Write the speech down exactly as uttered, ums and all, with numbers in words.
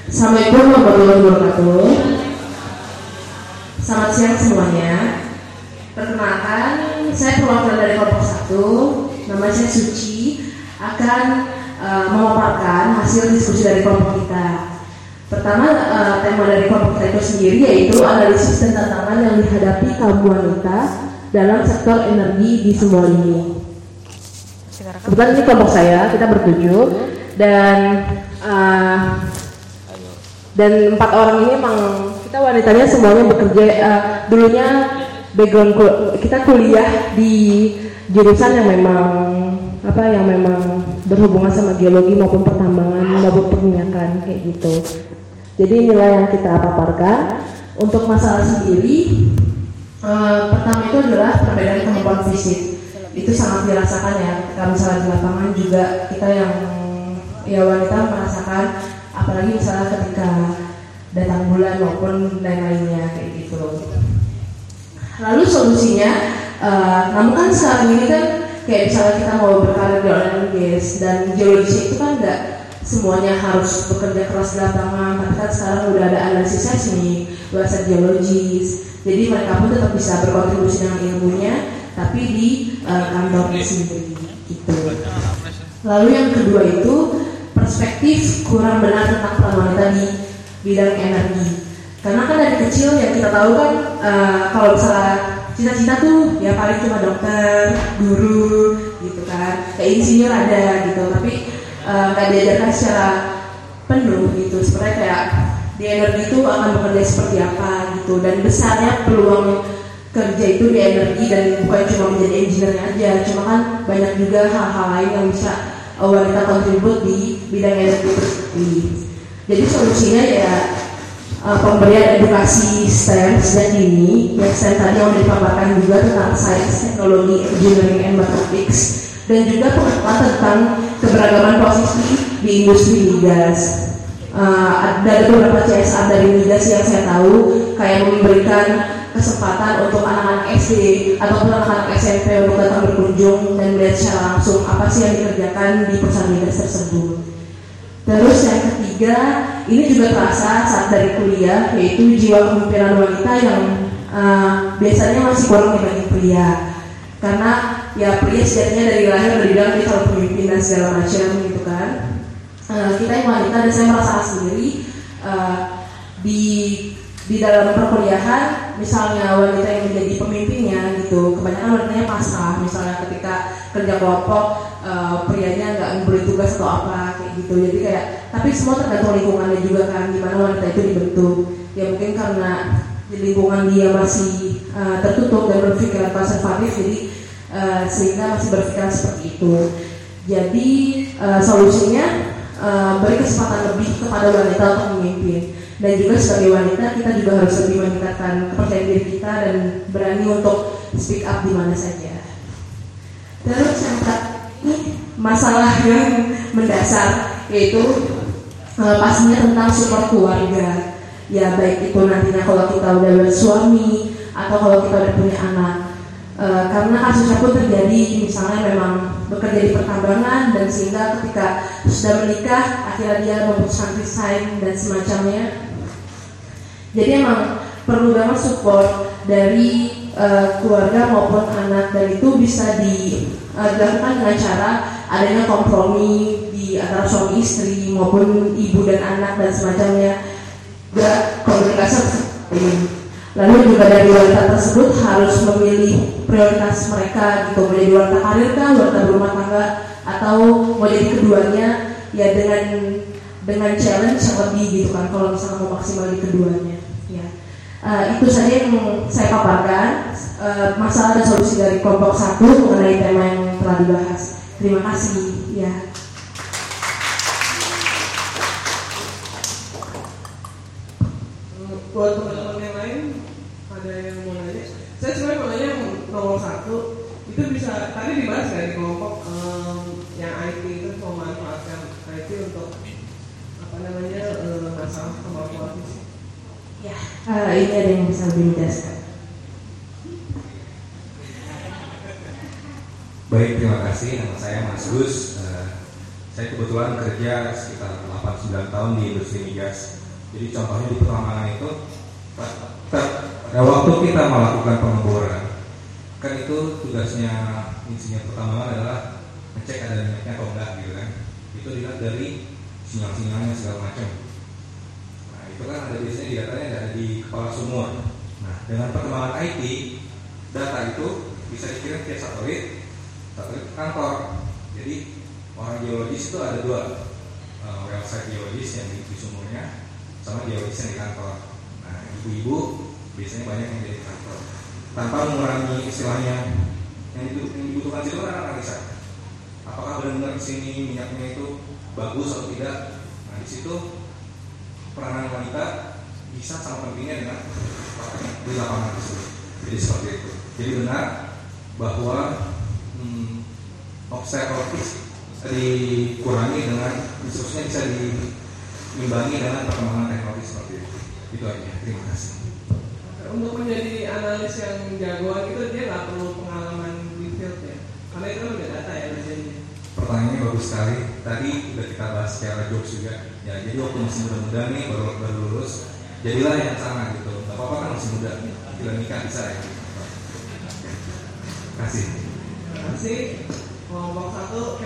Assalamualaikum warahmatullahi wabarakatuh. Selamat siang semuanya. Perkenalkan, saya perwakilan dari kelompok satu. Nama saya Suci, akan uh, memaparkan hasil diskusi dari kelompok kita. Pertama, uh, tema dari kelompok kita itu sendiri yaitu analisis dan tantangan yang dihadapi kaum wanita dalam sektor energi di semua lini. Kebetulan ini kelompok saya, kita bertujuh, dan uh, dan empat orang ini memang kita wanitanya semuanya bekerja, uh, dulunya background kita kuliah di jurusan yang memang apa yang memang berhubungan sama geologi maupun pertambangan maupun perminyakan kayak gitu. Jadi inilah yang kita paparkan. Untuk masalah sendiri, uh, pertama itu adalah perbedaan kemampuan fisik. Itu sangat dirasakan ya. Ketika misalnya di lapangan juga kita yang ya wanita merasakan, apalagi misalnya ketika datang bulan maupun lain-lainnya kayak gitu. Lalu solusinya, uh, namun kan sekarang ini kan kayak misalnya kita mau berkarir di oil and gas dan geologi itu kan nggak semuanya harus bekerja keras di lapangan, tapi kan sekarang udah ada analisis seismik, website geologis, jadi mereka pun tetap bisa berkontribusi dengan ilmunya, tapi di uh, kantornya sendiri gitu. Lalu yang kedua itu perspektif kurang benar tentang peran wanita di bidang energi. Karena kan dari kecil yang kita tahu kan uh, kalau misalnya cita-cita tuh ya paling cuma dokter, guru gitu kan, kayak insinyur ada gitu, tapi nggak uh, diajarkan secara penuh gitu. Sebenarnya kayak di energi itu akan bekerja seperti apa gitu, dan besarnya peluang kerja itu di energi, dan bukan cuma menjadi engineer aja, cuma kan banyak juga hal-hal lain yang bisa wanita kontribut di bidang energi tersebut. Jadi solusinya ya uh, pemberian edukasi STEM sejak dini. Yang STEM tadi yang dipaparkan juga tentang sains, teknologi, engineering, and mathematics, dan juga pengetahuan tentang keberagaman posisi di industri migas. Uh, ada beberapa C S R dari migas yang saya tahu, kayak memberikan kesempatan untuk anak-anak S D ataupun anak-anak S M P untuk datang berkunjung dan melihat secara langsung apa sih yang dikerjakan di perusahaan migas tersebut. Terus yang ketiga, ini juga terasa saat dari kuliah, yaitu jiwa kepemimpinan wanita yang uh, biasanya masih kurang dibanding pria. Karena ya pria sejatinya dari lahir udah dibilang dia kalau pemimpin dan segala macam gitu kan. Uh, kita yang wanita, dan saya merasa sendiri uh, di di dalam perkuliahan, misalnya wanita yang menjadi pemimpinnya gitu, kebanyakan wanitanya pasrah. Misalnya ketika kerja kelompok, uh, prianya nggak memberi tugas atau apa kayak gitu. Jadi kayak, tapi semua tergantung lingkungannya juga kan, gimana wanita itu dibentuk. Ya mungkin karena di lingkungan dia masih uh, tertutup dan berpikiran konservatif, jadi uh, sehingga masih berpikiran seperti itu. Jadi uh, solusinya uh, beri kesempatan lebih kepada wanita untuk memimpin. Dan juga sebagai wanita kita juga harus lebih meningkatkan kepercayaan diri kita dan berani untuk speak up di mana saja. Terus yang terakhir, masalah yang mendasar yaitu uh, pastinya tentang support keluarga. Ya baik itu nantinya kalau kita udah bersuami atau kalau kita udah punya anak. Uh, karena kasusnya pun terjadi, misalnya memang bekerja di pertambangan dan sehingga ketika sudah menikah akhirnya dia memutuskan resign dan semacamnya. Jadi emang perlu banget support dari uh, keluarga maupun anak, dan itu bisa di, uh, dilakukan dengan cara adanya kompromi di antara suami istri maupun ibu dan anak dan semacamnya, gak komunikasi. Lalu juga dari wanita tersebut harus memilih prioritas mereka gitu, mau jadi wanita karir kah, wanita berumah tangga, atau mau jadi keduanya, ya dengan dengan challenge yang lebih gitu kan, kalau misalnya mau maksimal di keduanya ya. Uh, itu saja yang saya paparkan, uh, masalah dan solusi dari kelompok satu mengenai tema yang telah dibahas. Terima kasih ya. Buat teman-teman yang lain ada yang mau nanya, saya sebenarnya mau nanya yang nomor satu itu bisa tadi dibahas nggak di kelompok um, yang I T itu memanfaatkan I T untuk apa namanya um, masalah kemampuan fisik? Ya, uh, ini ada yang bisa lebih menjelaskan. Baik, terima kasih. Nama saya Mas Gus. Uh, Saya kebetulan kerja sekitar delapan sembilan tahun di industri migas. Jadi contohnya di pertambangan itu, pada waktu kita melakukan pengeboran, kan itu tugasnya insinyur pertambangan adalah ngecek ada minyaknya atau enggak gitu kan. Itu dilihat dari sinyal-sinyalnya segala macam. Nah itu kan ada biasanya di datanya ada di kepala sumur. Nah dengan perkembangan I T, data itu bisa dikirim via satelit, satelit ke kantor. Jadi orang geologis itu ada dua, uh, website geologis yang di, di sumurnya, sama geologis yang di kantor. Nah ibu-ibu biasanya banyak yang di kantor, tanpa mengurangi istilahnya yang, itu, yang dibutuhkan itu kan analisa. Apakah benar-benar di sini minyaknya itu bagus atau tidak? Nah di situ peranan wanita bisa sama pentingnya dengan di lapangan tersebut. Jadi seperti itu. Jadi benar bahwa hmm, observatif dikurangi dengan resursnya bisa diimbangi dengan perkembangan teknologi seperti itu. Itu aja. Terima kasih. Untuk menjadi analis yang jagoan itu dia nggak perlu pengalaman di field ya, karena itu kan udah data ya jadinya. Pertanyaannya bagus sekali. Tadi udah kita bahas secara jokes juga. Ya, jadi waktu masih muda-muda nih baru baru lulus, jadilah yang sama gitu. Gak apa-apa kan masih muda. Bila nikah bisa ya. Terima kasih. Terima kasih. Kelompok satu.